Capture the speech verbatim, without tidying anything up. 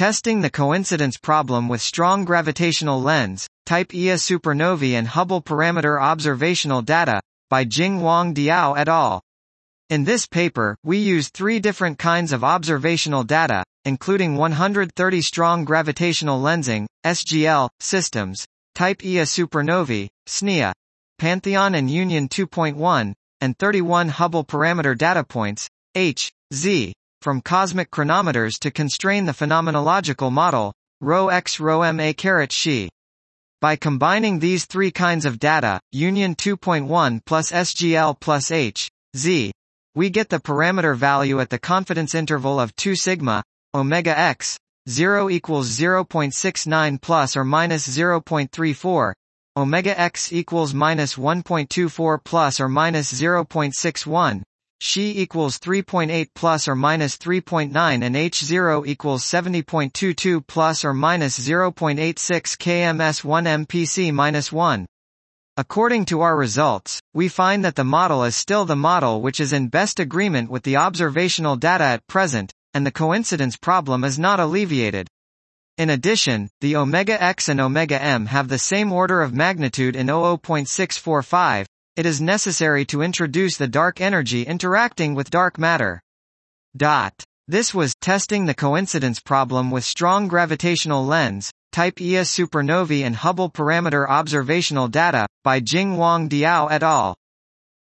Testing the coincidence problem with strong gravitational lens, type E A supernovae and Hubble parameter observational data, by Jing-Wang Diao et al. In this paper, we use three different kinds of observational data, including one hundred thirty strong gravitational lensing, S G L, systems, type E A supernovae, S N E A, Pantheon and Union two point one, and thirty-one Hubble parameter data points, H, Z, from cosmic chronometers to constrain the phenomenological model, rho x rho m a caret xi. By combining these three kinds of data, Union two point one plus S G L plus H, Z, we get the parameter value at the confidence interval of two sigma, omega x, zero equals zero point six nine plus or minus zero point three four, omega x equals minus one point two four plus or minus zero point six one, xi equals three point eight plus or minus three point nine, and h zero equals seventy point two two plus or minus zero point eight six kilometers per second one M P C minus one. According to our results, we find that the model is still the model which is in best agreement with the observational data at present, and the coincidence problem is not alleviated. In addition, the omega x and omega m have the same order of magnitude in zero point six four five. It is necessary to introduce the dark energy interacting with dark matter. Dot. This was testing the coincidence problem with strong gravitational lens, type E A supernovae and Hubble parameter observational data, by Jing-Wang Diao et al.